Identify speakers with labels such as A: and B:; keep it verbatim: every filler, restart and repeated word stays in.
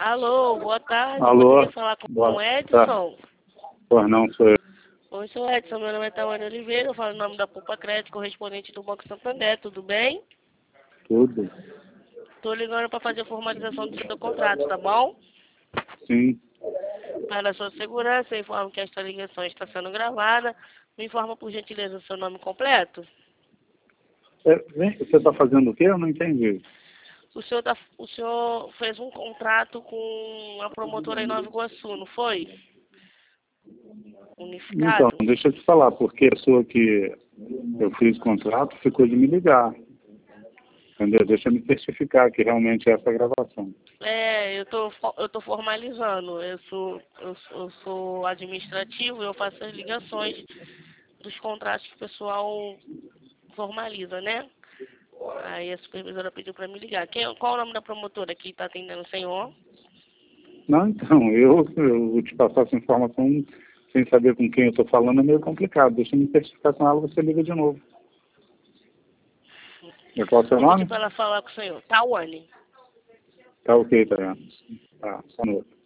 A: Alô, boa tarde.
B: Alô,
A: Poderia falar com
B: boa
A: o Edson?
B: Pois não, sou eu.
A: Oi, sou Edson. Meu nome é Tawane Oliveira. Eu falo em nome da Poupa Crédito, correspondente do Banco Santander. Tudo bem?
B: Tudo?
A: Estou ligando para fazer a formalização do seu contrato, tá bom?
B: Sim.
A: Para a sua segurança, eu informo que esta ligação está sendo gravada. Me informa, por gentileza, o seu nome completo.
B: É, vem, você está fazendo o quê? Eu não entendi.
A: O senhor, tá, o senhor fez um contrato com a promotora em Nova Iguaçu, não foi?
B: Então,
A: Unificado?
B: deixa eu te falar, porque a pessoa que eu fiz contrato ficou de me ligar. Entendeu? Deixa eu me certificar que realmente é essa gravação.
A: É, eu tô, fo- eu tô formalizando. Eu sou, eu, sou- eu sou administrativo, eu faço as ligações dos contratos que o pessoal formaliza, né? Aí a supervisora pediu para me ligar. Quem, qual o nome da promotora que está atendendo o senhor?
B: Não, então, eu, eu vou te passar essa informação sem saber com quem eu estou falando, é meio complicado. Deixa eu me certificar com ela, você liga de novo. E qual é o seu
A: Vou pedir
B: nome?
A: para ela falar com o senhor. Tawane.
B: Tá ok, tá vendo? Tá, só no outro.